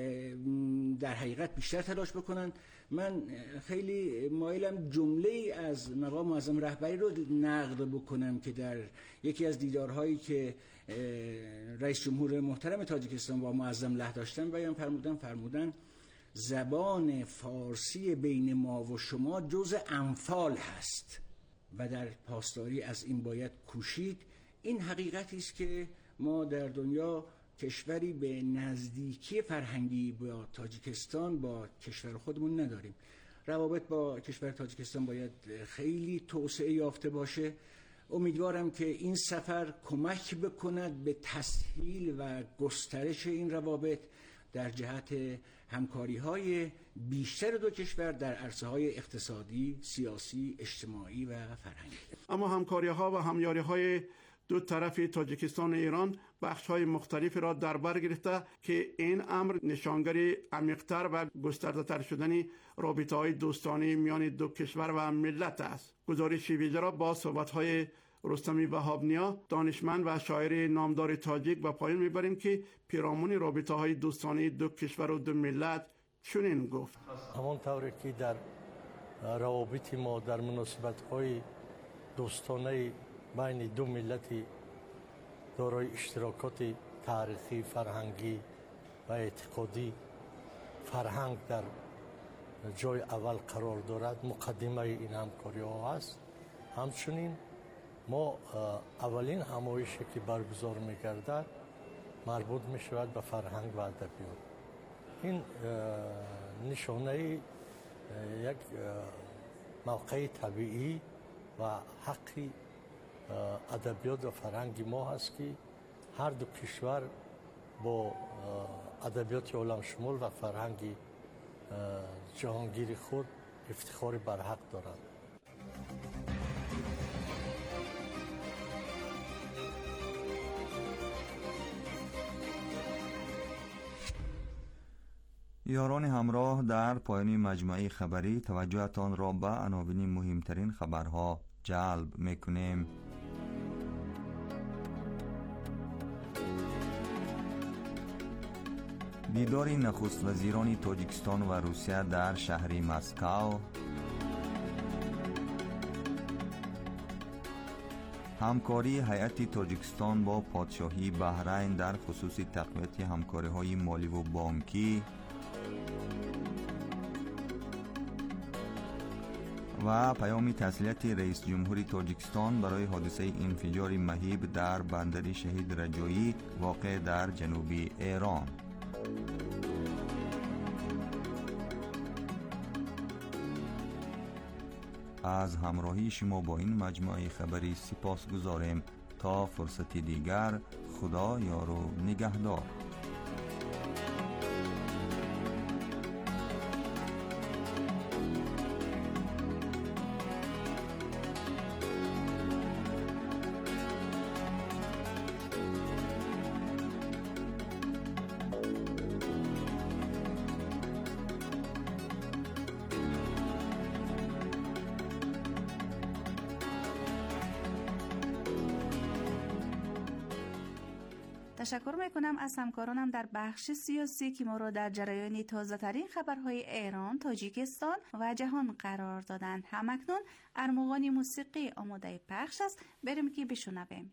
در حقیقت بیشتر تلاش بکنن. من خیلی مایلم جمله ای از مقام معظم رهبری رو نقل بکنم که در یکی از دیدارهایی که رئیس جمهور محترم تاجیکستان با معظم له داشتن بیان فرمودن فرمودن زبان فارسی بین ما و شما جز انفال هست و در پاسداری از این باید کوشید. این حقیقتی است که ما در دنیا کشوری به نزدیکی فرهنگی با تاجیکستان با کشور خودمون نداریم. روابط با کشور تاجیکستان باید خیلی توسعه یافته باشه. امیدوارم که این سفر کمک بکند به تسهیل و گسترش این روابط در جهت همکاری‌های بیشتر دو کشور در عرصه‌های اقتصادی، سیاسی، اجتماعی و فرهنگی. اما همکاری‌ها و همیاری‌های دو طرف تاجیکستان و ایران بخش‌های مختلفی را در بر گرفته که این امر نشانگر عمیق‌تر و گسترده‌تر شدن رابطه‌های دوستانه میان دو کشور و ملت است. گزارش ویژه را با صحبت‌های رستمی وهاب‌نیا، دانشمند و شاعر نامدار تاجیک، به پایان می‌بریم که پیرامون رابطه‌های دوستانه دو کشور و دو ملت چنین گفت: همانطوری که در روابط ما در مناسبت‌های دوستانه بین دو ملت دارای اشتراکات تاریخی، فرهنگی و اعتقادی، فرهنگ در جای اول قرار دارد، مقدمه این همکاری ها است. همچنین ما اولین همایشی که برگزار می‌گردد مربوط می‌شود به فرهنگ و ادبیات. این نشانه یک موقع طبیعی و حقی ادبیات و فرهنگ ما هست که هر دو کشور با ادبیات عالم شمول و فرهنگ جهانگیر خود افتخار بر حق دارند. یاران همراه، در پایان مجموعه خبری توجهتان را به عناوین مهمترین خبرها جلب میکنیم. دیدار نخست وزیران تاجیکستان و روسیه در شهر مسکو، همکاری هیئت تاجیکستان با پادشاهی بحرین در خصوص تقویت همکاری‌های مالی و بانکی و پیام تسلیت رئیس جمهوری تاجیکستان برای حادثه انفجار مهیب در بندر شهید رجایی واقع در جنوب ایران. از همراهی شما با این مجموعه خبری سپاس گذاریم. تا فرصتی دیگر، خدا یار و نگهدار. تشکر میکنم از همکارانم در بخش سیاسی که ما را در جریان تازه ترین خبرهای ایران، تاجیکستان و جهان قرار دادند. همکنون ارمغان موسیقی آماده پخش است، بریم که بشنویم.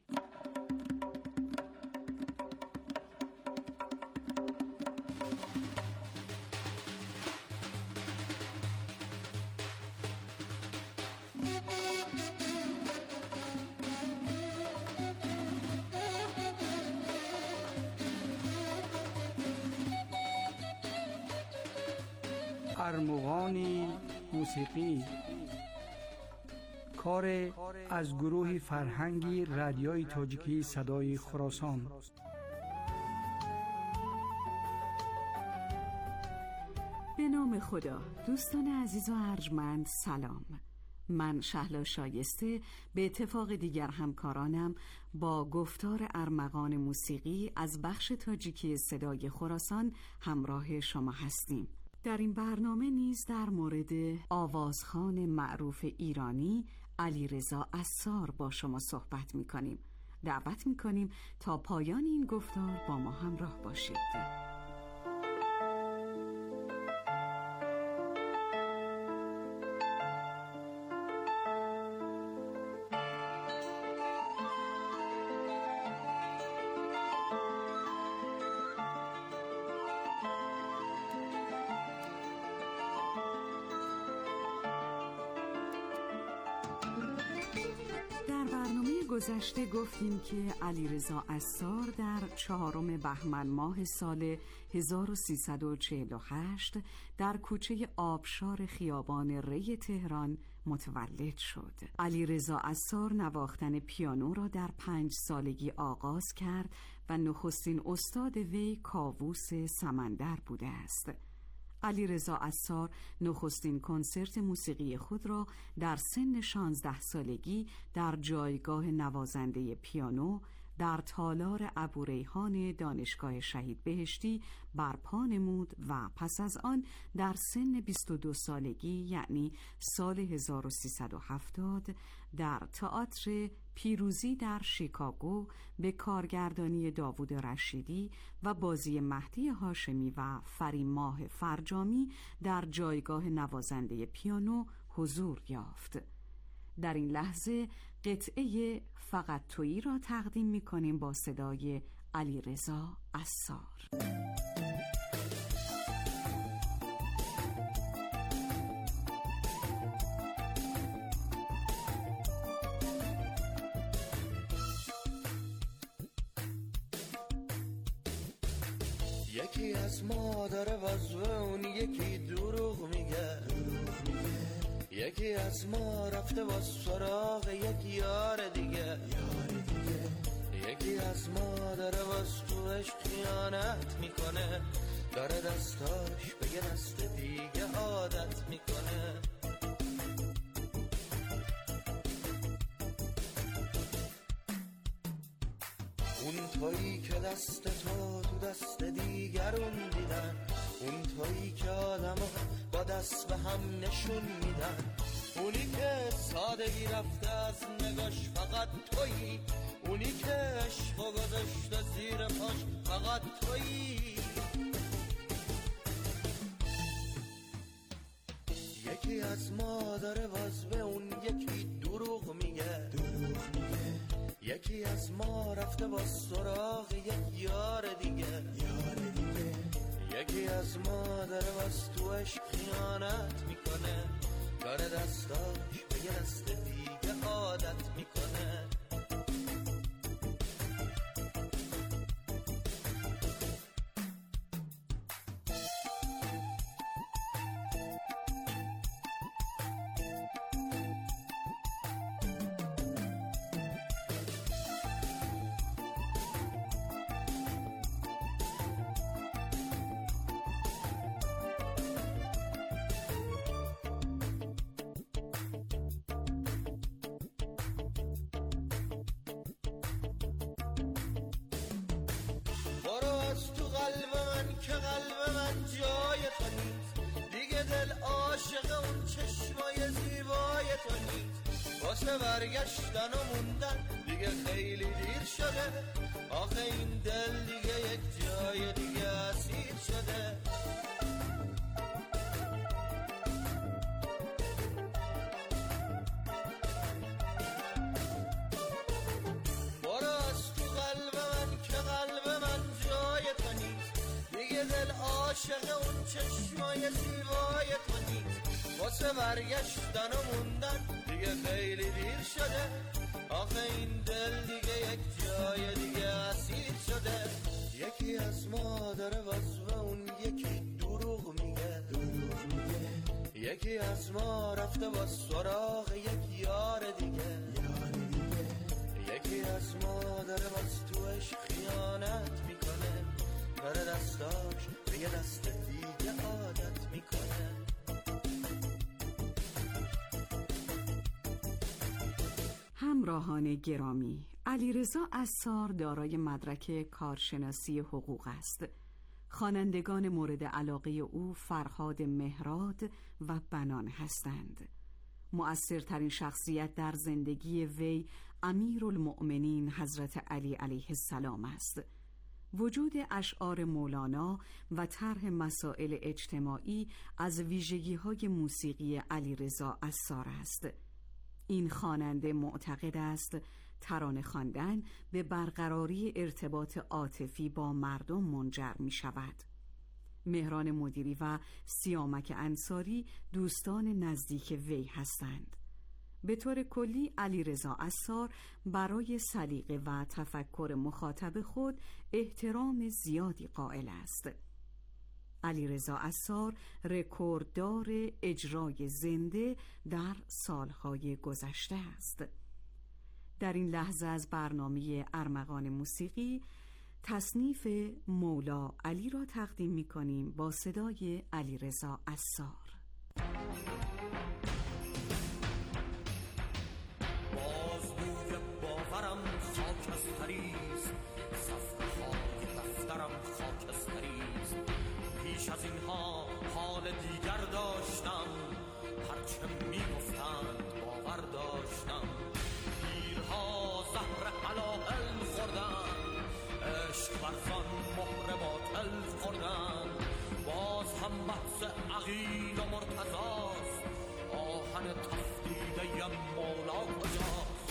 ارمغان موسیقی، کار از گروه فرهنگی رادیوی تاجیکی صدای خراسان. به نام خدا. دوستان عزیز و ارجمند سلام. من شهلا شایسته به اتفاق دیگر همکارانم با گفتار ارمغان موسیقی از بخش تاجیکی صدای خراسان همراه شما هستیم. در این برنامه نیز در مورد آوازخوان معروف ایرانی علیرضا عصار با شما صحبت می کنیم. دعوت می کنیم تا پایان این گفتار با ما همراه باشید. گذشته گفتیم که علیرضا عصار در چهارم بهمن ماه سال هزار و سیصد و چهل و هشت در کوچه آبشار خیابان ری تهران متولد شد. علیرضا عصار نواختن پیانو را در پنج سالگی آغاز کرد و نخستین استاد وی کاووس سمندر بوده است. علیرضا عصار نخستین کنسرت موسیقی خود را در سن شانزده سالگی در جایگاه نوازنده پیانو در تالار ابوریحان دانشگاه شهید بهشتی برپا نمود و پس از آن در سن بیست و دو سالگی یعنی سال هزار و سیصد و هفتاد در تئاتر پیروزی در شیکاگو به کارگردانی داوود رشیدی و بازی مهدی هاشمی و فریماه فرجامی در جایگاه نوازنده پیانو حضور یافت. در این لحظه قطعه فقط تویی را تقدیم می کنیم با صدای علیرضا عصار. یکی از ما داره وزوه اون یکی دروغ میگه، یکی از ما رفته با سراغ یک یار دیگه، یکی از ما داره باز تو عشق خیانت میکنه، داره دستاش به یه دست دیگه عادت میکنه. اون تویی که دست تو تو دست دیگرون دیدن، اون تویی که آدم با دست به هم نشون میدن، اونی که سادگی رفته از نگاش فقط تویی، اونی که عشق و گذاشته زیر پاش فقط تویی. یکی از ما داره باز به اون یکی دروغ میگه، یکی از ما رفته با سراغ یک یار دیگه، یار دیگه. یکی از ما داره باز تو عشق خیانت میکنه، داره دستاش به یه دست دیگه عادت میکنه. واسه برگشتن و موندن دیگه دیگه خیلی دیر شده، آخه این دل دیگه یک جای دیگه اسیر شده. برو از تو قلب من که قلب من جای تو نیست، دیگه دل عاشق اون چشمای زیبای تو نیست. واسه برگشتن و موندن دیگه خیلی دیر شده، آخه این دل دیگه یک جای دیگه اسیر شده. یکی از ما داره واسه اون یکی دروغ میگه، یکی از ما رفته با سراغ یک یار دیگه، یکی از ما داره باز تو عشق خیانت میکنه، داره دستاش به یه دست دیگه عادت میکنه. همراهان گرامی، علیرضا عصار دارای مدرک کارشناسی حقوق است. خوانندگان مورد علاقه او فرهاد مهراد و بنان هستند. مؤثرترین شخصیت در زندگی وی امیرالمؤمنین حضرت علی علیه السلام است. وجود اشعار مولانا و طرح مسائل اجتماعی از ویژگی‌های موسیقی علیرضا عصار است. این خواننده معتقد است ترانه خواندن به برقراری ارتباط عاطفی با مردم منجر می شود. مهران مدیری و سیامک انصاری دوستان نزدیک وی هستند. به طور کلی علیرضا عصار برای سلیقه و تفکر مخاطب خود احترام زیادی قائل است. علیرضا عصار رکورددار اجرای زنده در سالهای گذشته است. در این لحظه از برنامه ارمغان موسیقی تصنیف مولا علی را تقدیم می کنیم با صدای علیرضا عصار. باز بوی باورم خاکستریست، صفحه های دفترم خاکستریست. پیش از اینها حال دیگر داشتم، هرچه میگفتند باور داشتم. پیرها زهر حلاهل خوردن، عشق برزان مهر باطل خوردن. باز هم بحث عقیل و مرتضاست، آهن تفدیده مولا کجاست؟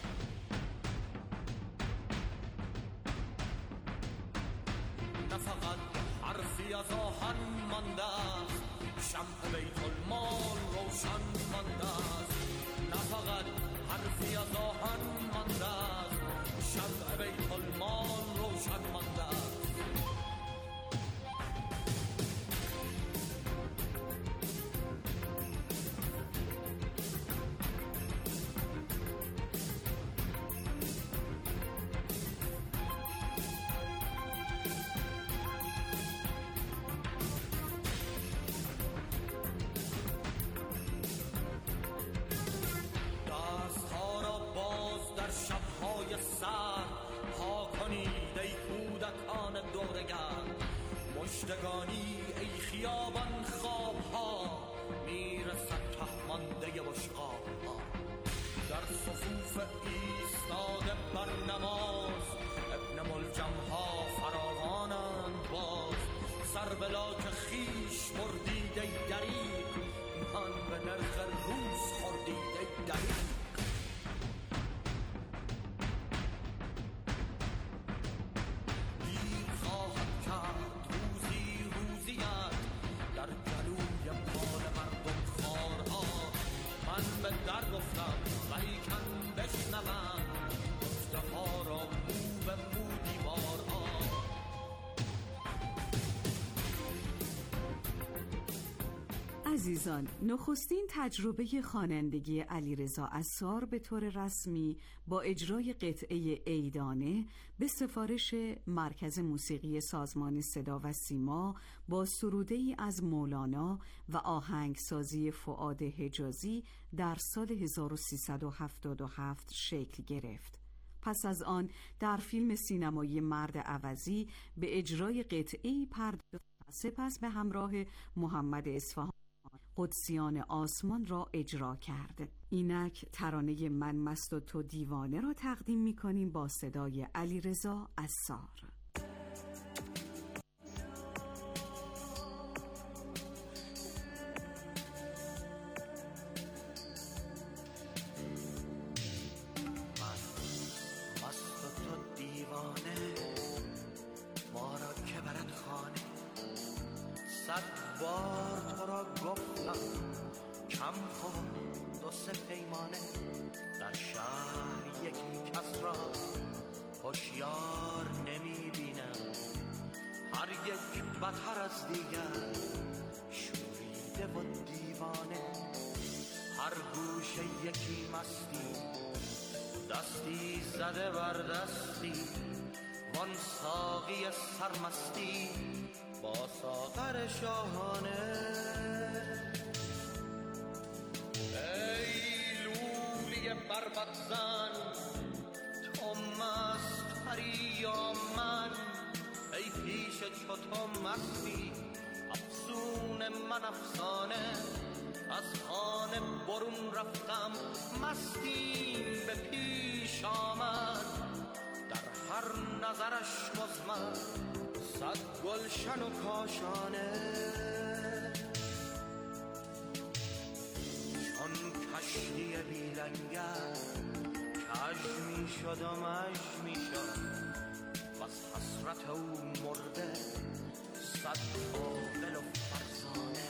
نه فقط حرفی از آهن مانده است، شمع بیت المال روشن مانده است. نه فقط حرفی از آهن مانده است، شمع بیت المال روشن مانده است. سر ها کنید ای کودکان دورگرد، مژدگانی ای خیابان خواب ها، میرسد تهمانده بشقاب ها. در صفوف ایستاده بر نماز، ابن ملجم ها فراوانند باز. سر بلا که خیش بردید ای دریغ، من به نرخ روز خوردید ای دریغ. من به در گفتم ولیکن بشنوم، گفته ها را مو به مو دیوارها. عزیزان، نخستین تجربه خوانندگی علیرضا عصار به طور رسمی با اجرای قطعه ایدانه به سفارش مرکز موسیقی سازمان صدا و سیما با سروده‌ای از مولانا و آهنگسازی فؤاد حجازی در سال هزار و سیصد و هفتاد و هفت شکل گرفت. پس از آن در فیلم سینمایی مرد عوضی به اجرای قطعه‌ای پرداخت، سپس به همراه محمد اصفهانی قدسیان آسمان را اجرا کرد. اینک ترانه من مست و تو دیوانه را تقدیم می‌کنیم با صدای علیرضا عصار. صد بار تو را گفتم کم کن دو سه پیمانه، در شهر یکی کس را هوشیار نمی بینم، هر یک بدتر از دیگر شوریده و دیوانه، هر گوشه یکی مستی دستی زده بر دستی، وان ساقی سرمستی با ساغر شاهانه. ای لولی بربط زن تو مست پری یا من، ای پیش چو تو مستی افسون من افسانه، از خانه برون رفتم مستیم به پیش آمد، در هر نظرش مزمن صد گلشن و کاشانه، چون کشتی بیلنگر کج می شد و مج می شد، و از حسرت او مرده صد عاقل و فرزانه.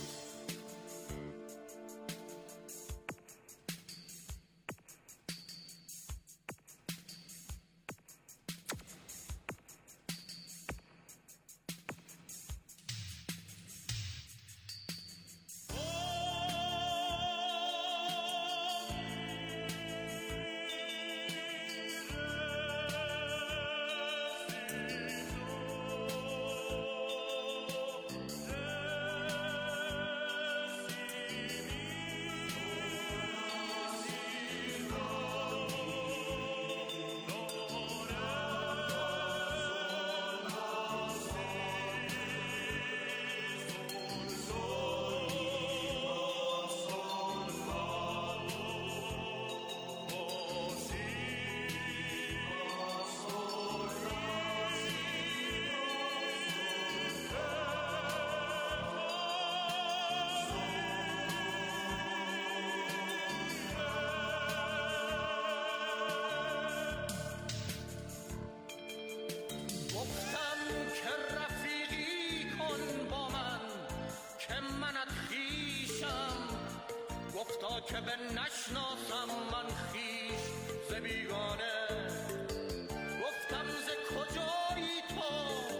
گفتا که به نشناسم من خیش ز بیگانه، گفتم ز کجایی تو،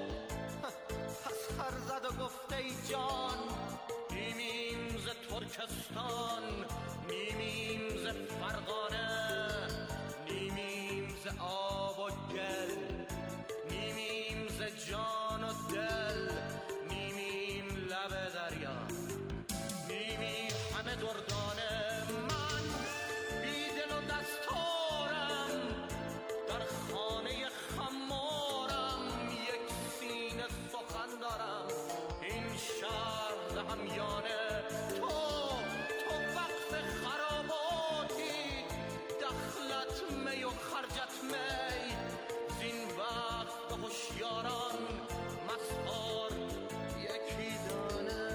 پس هر زد و گفت ای جان، نیمیم ز ترکستان، نیمیم ز فرغانه، نیمیم ز آب و گل، نیمیم ز جان و دل، نیمیم لب دریا، نیمی همه دردانه. من بیدل و دستارم در خانه خمارم، یک سینه سخن دارم این شهر همیانه. تو تو وقت خراباتی، دخلت می و خرجت می، زین وقت به هوشیاران مسخار یکی دانه.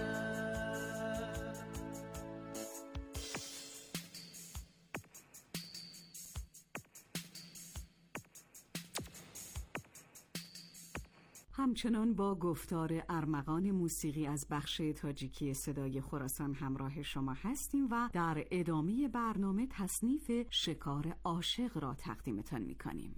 همچنان با گفتار ارمغان موسیقی از بخش تاجیکی صدای خراسان همراه شما هستیم و در ادامه برنامه تصنیف شکار عاشق را تقدیمتان می‌کنیم.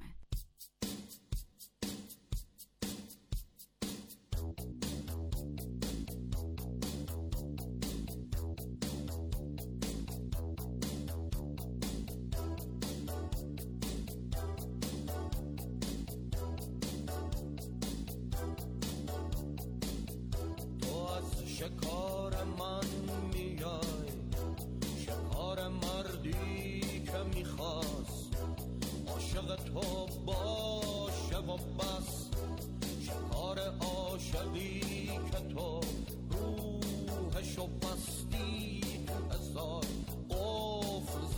شکار من میای، شکار مردی که میخواست عاشق تو باشه و بس، شکار عاشقی که تو روحشو بستی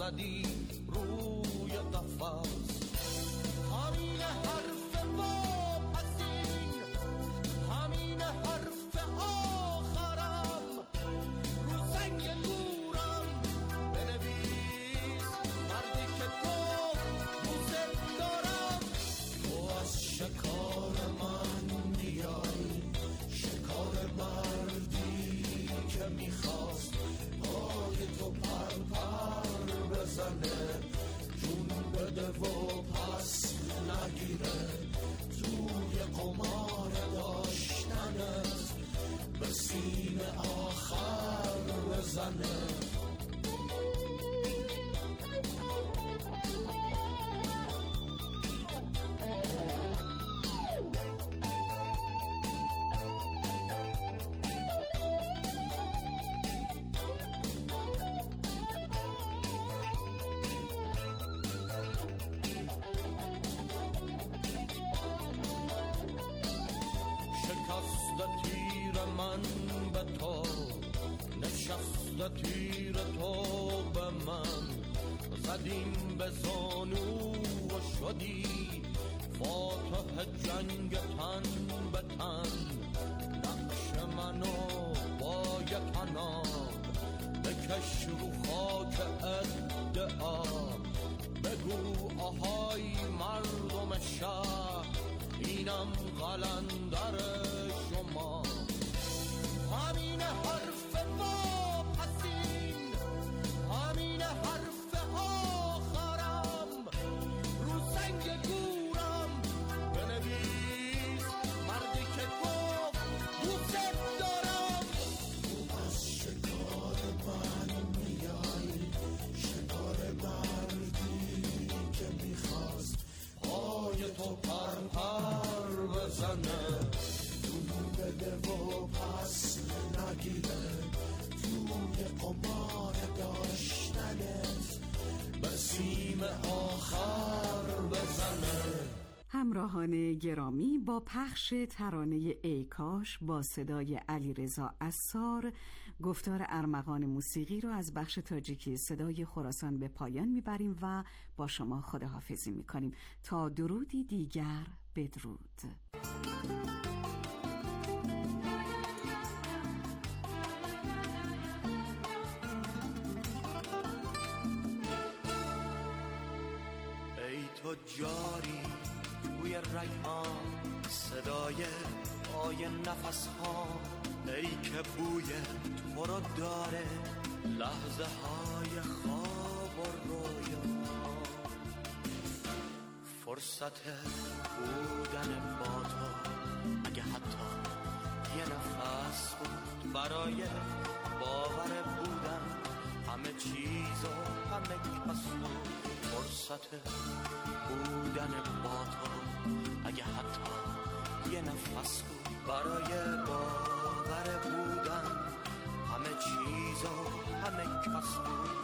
زدی روی قفس. همین حرف واپسین، همین حرف آخرم، رو سنگ نورم بنویس مردی که تو دوست دارم. تو از شکار من میای، شکار مردی که میخواست پای تو پر پر بزنه، جون بده و پس نگیره، توی قمار داشتنت به سینه آخر بزنه. تیر تو به من زدیم به زانو و شدی فاتح جنگ تن به تن. نقش منو با یک حنا بکش رو خاک ادعا، بگو آهای مردم شهر اینم قلندر شما. همین حرف تو پر پر بزنه، جون بده و پس نگیره، توی قمار داشتنت به سیم آخر بزنه. همراهان گرامی، با پخش ترانه ای کاش با صدای علیرضا عصار گفتار ارمغان موسیقی رو از بخش تاجیکی صدای خراسان به پایان میبریم و با شما خداحافظی میکنیم تا درودی دیگر. بدرود. ای تو جاری بوی ریحان، صدای آی نفس ها، ای که بوی تو رو داره لحظه های خواب و رویا. فرصت بودن با تو اگه حتی یه نفس بود، برای باور بودن همه چیز و همه کس بود. فرصت بودن با تو اگه حتی یه نفس بود، برای باور بودن همه چیز و همه کس بود.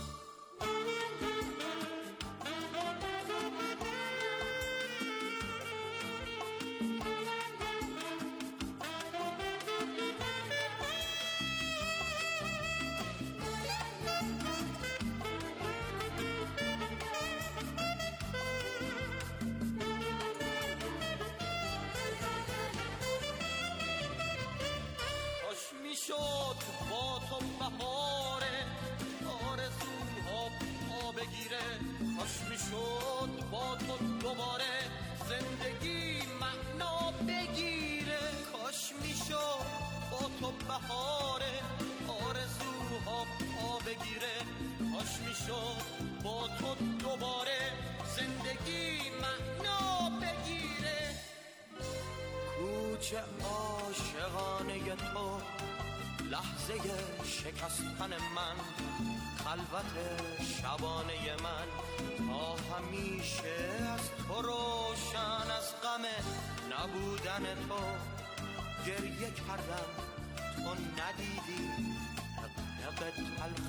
شد با تو بهاره آرزوها پا بگیره، کاش میشد با تو دوباره زندگی معنا بگیره. کاش میشد با تو بهاره آرزوها پا بگیره، کاش میشد با تو دوباره زندگی معنا بگیره. کوچه عاشقانه تو، لحظه شکستن من، خلوت شبانه من، تا همیشه از تو روشن، از غم نبودن تو گریه کردم تو ندیدی، حق حق تلخ